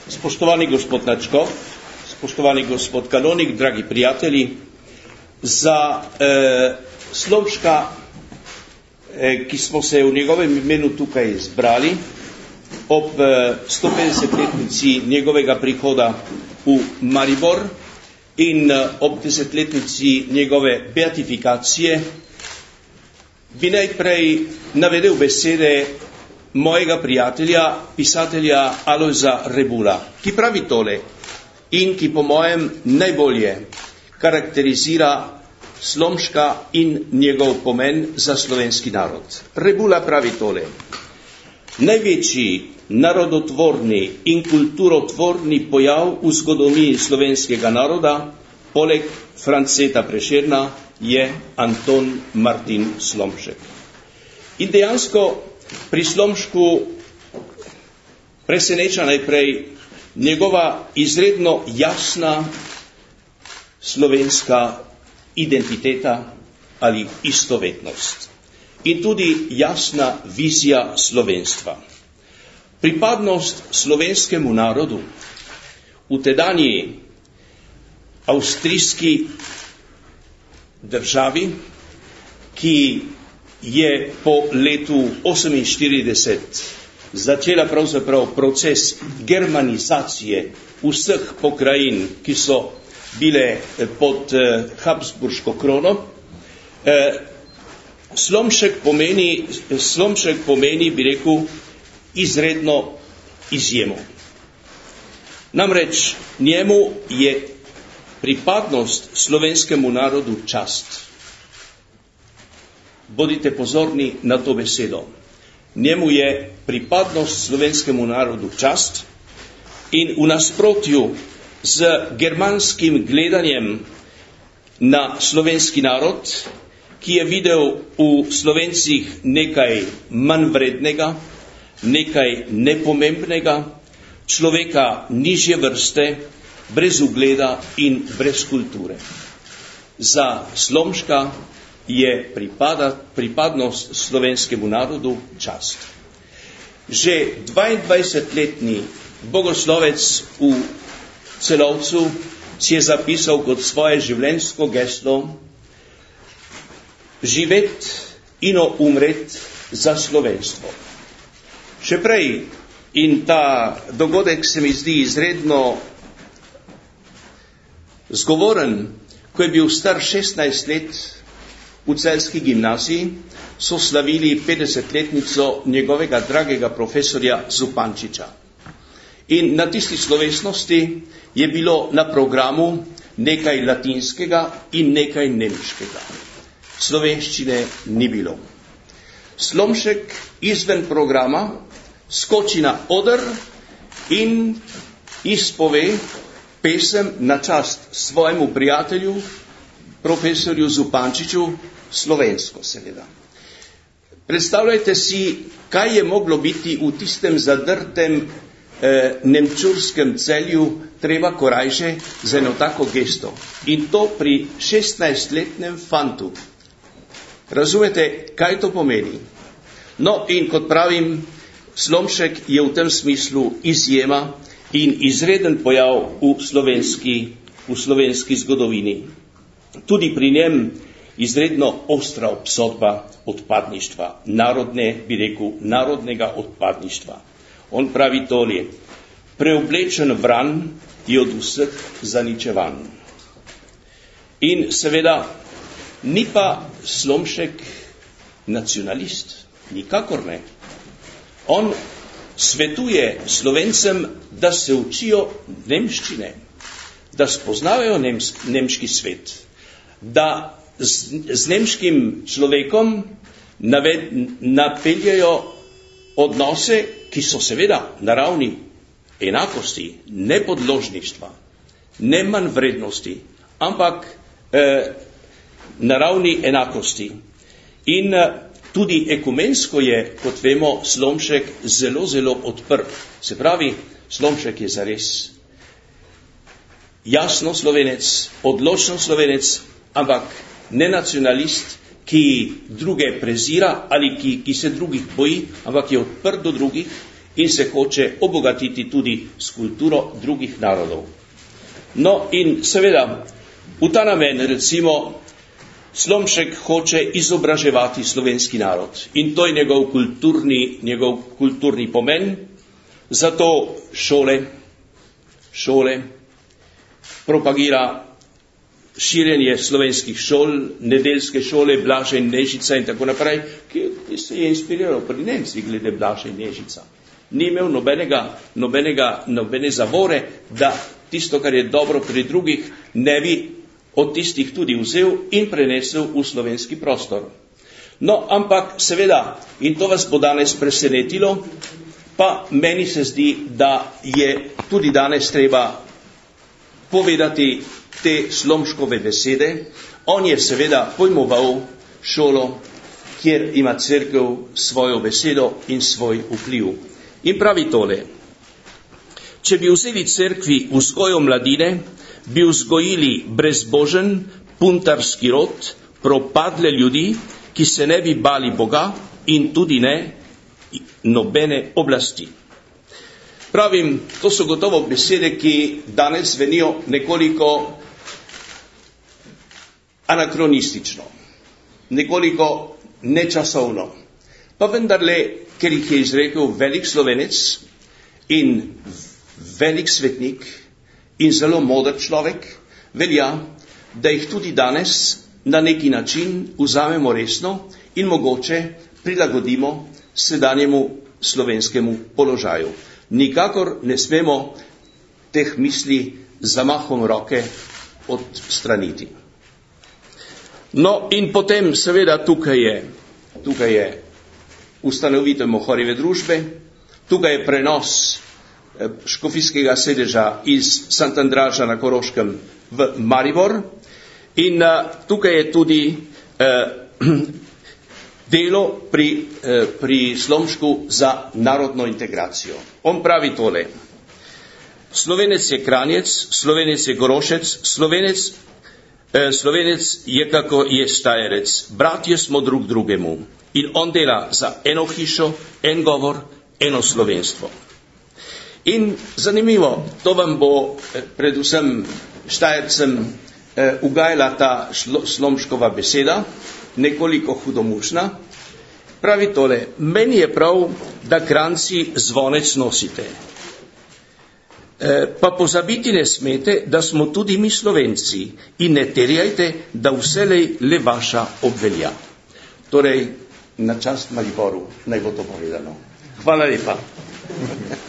Spoštovani gospod Načko, spoštovani gospod Kanonik, dragi prijatelji, za Slomška, ki smo se v njegovem imenu tukaj zbrali, ob 150-letnici njegovega prihoda v Maribor in ob 10-letnici njegove beatifikacije, bi najprej navedel besede mojega prijatelja, pisatelja Alojza Rebula, ki pravi tole in ki po mojem najbolje karakterizira Slomška in njegov pomen za slovenski narod. Rebula pravi tole: največji narodotvorni in kulturotvorni pojav v zgodovini slovenskega naroda, poleg Franceta Prešerna, je Anton Martin Slomšek. In dejansko pri Slomšku preseneča najprej njegova izredno jasna slovenska identiteta ali istovetnost in tudi jasna vizija slovenstva. Pripadnost slovenskemu narodu v tedanji avstrijski državi, ki je po letu 1948 začela pravzaprav proces germanizacije vseh pokrajin, ki so bile pod Habsburško krono. Slomšek pomeni, bi rekel, izredno izjemo. Namreč njemu je pripadnost slovenskemu narodu čast. Bodite pozorni na to besedo. Njemu je pripadnost slovenskemu narodu čast in v nasprotju z germanskim gledanjem na slovenski narod, ki je videl v Slovencih nekaj manjvrednega, nekaj nepomembnega, človeka nižje vrste, brez ugleda in brez kulture. Za Slomška je pripadnost slovenskemu narodu čast. Že 22-letni bogoslovec v Celovcu si je zapisal kot svoje življenjsko geslo: živeti in umreti za slovenstvo. Še prej, in ta dogodek se mi zdi izredno zgovoren, ko je bil star 16 let v celjski gimnaziji, so slavili 50-letnico njegovega dragega profesorja Zupančiča. In na tisti slovesnosti je bilo na programu nekaj latinskega in nekaj nemškega. Slovenščine ni bilo. Slomšek izven programa skoči na oder in izpove pesem na čast svojemu prijatelju, profesorju Zupančiču, slovensko seveda. Predstavljajte si, kaj je moglo biti v tistem zadrtem nemčurskem Celju treba korajže za eno tako gesto. In to pri 16-letnem fantu. Razumete, kaj to pomeni? No, in kot pravim, Slomšek je v tem smislu izjema in izreden pojav v slovenski zgodovini. Tudi pri njem izredno ostra obsodba odpadništva, narodnega odpadništva. On pravi tole: preoblečen vran je od vseh zaničevan. In seveda ni pa Slomšek nacionalist, nikakor ne. On svetuje Slovencem, da se učijo nemščine, da spoznavajo nemški svet, da z nemškim človekom napeljajo odnose, ki so seveda na ravni enakosti, ne podložništva, ne manjvrednosti, ampak na ravni enakosti. In tudi ekumensko je, kot vemo, Slomšek zelo, zelo odprt. Se pravi, Slomšek je zares jasno Slovenec, odločno Slovenec, ampak ne nacionalist, ki druge prezira ali ki se drugih boji, ampak je odprt do drugih in se hoče obogatiti tudi s kulturo drugih narodov. No in seveda, v ta namen recimo Slomšek hoče izobraževati slovenski narod in to je njegov kulturni pomen, zato šole propagira širjenje slovenskih šol, nedeljske šole, Blaža in Nežica in tako naprej, ki se je inspiriral pri Nemcih glede Blaža in Nežica. Ni imel nobene zavore, da tisto, kar je dobro pri drugih, ne bi od tistih tudi vzel in prenesel v slovenski prostor. No, ampak seveda, in to vas bo danes presenetilo, pa meni se zdi, da je tudi danes treba povedati te Slomškove besede. On je seveda pojmoval šolo, kjer ima cerkev svojo besedo in svoj vpliv. In pravi tole: če bi vzeli cerkvi vzgojo mladine, bi vzgojili brezbožen, puntarski rod, propadle ljudi, ki se ne bi bali Boga in tudi ne nobene oblasti. Pravim, to so gotovo besede, ki danes zvenijo nekoliko anakronistično, nekoliko nečasovno. Pa vendarle, ker jih je izrekel velik Slovenec in velik svetnik in zelo moder človek, velja, da jih tudi danes na neki način vzamemo resno in mogoče prilagodimo sedanjemu slovenskemu položaju. Nikakor ne smemo teh misli zamahom roke odstraniti. No in potem seveda tukaj je ustanovitev Mohorjeve družbe, tukaj je prenos škofijskega sedeža iz Santandraža na Koroškem v Maribor in tukaj je tudi delo pri Slomšku za narodno integracijo. On pravi tole: Slovenec je Kranjec, Slovenec je Gorošec, Slovenec je kako je Štajerec, bratje smo drug drugemu. In on dela za eno hišo, en govor, eno slovenstvo. In zanimivo, to vam bo predvsem Štajercem ugajala ta Slomškova beseda, nekoliko hudomušna. Pravi tole: meni je prav, da Kranjci zvonec nosite. Pa pozabiti ne smete, da smo tudi mi Slovenci in ne terjajte, da vselej le vaša obvelja. Torej, na čast Mariboru naj bo to povedano. Hvala lepa.